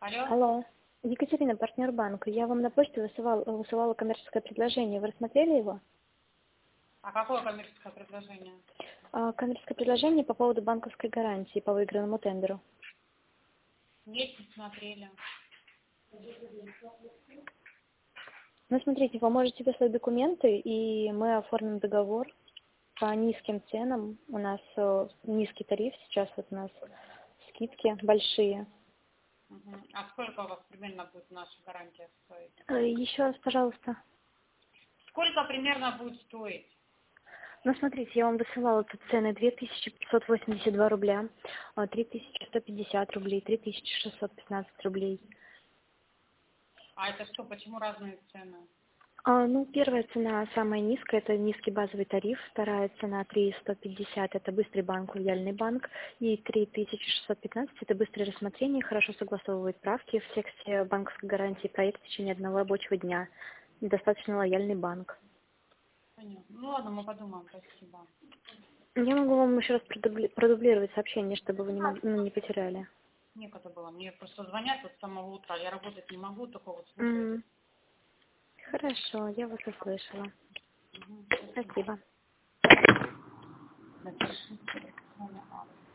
Алло? Алло. Екатерина, партнер банка. Я вам на почту высылала коммерческое предложение. Вы рассмотрели его? А какое коммерческое предложение? Коммерческое предложение по поводу банковской гарантии по выигранному тендеру. Нет, не смотрели. Ну, смотрите, вы можете выслать документы, и мы оформим договор по низким ценам. У нас низкий тариф сейчас, вот у нас скидки большие. Угу. А сколько у вас примерно будет наша гарантия стоить? Еще раз, пожалуйста. Сколько примерно будет стоить? Ну, смотрите, я вам высылала тут цены 2582 рубля, 3150 рублей, 3615 рублей. А это что, почему разные цены? Ну, первая цена самая низкая, это низкий базовый тариф, вторая цена 3150, это быстрый банк, лояльный банк, и 3615, это быстрое рассмотрение, хорошо согласовывает правки в тексте банковской гарантии проект в течение одного рабочего дня, достаточно лояльный банк. Понятно. Ну ладно, мы подумаем, спасибо. Я могу вам еще раз продублировать сообщение, чтобы вы не потеряли. Некогда было. Мне просто звонят вот с самого утра. Я работать не могу, только вот слушать. Хорошо, я вас услышала. Угу. Спасибо. Напишите.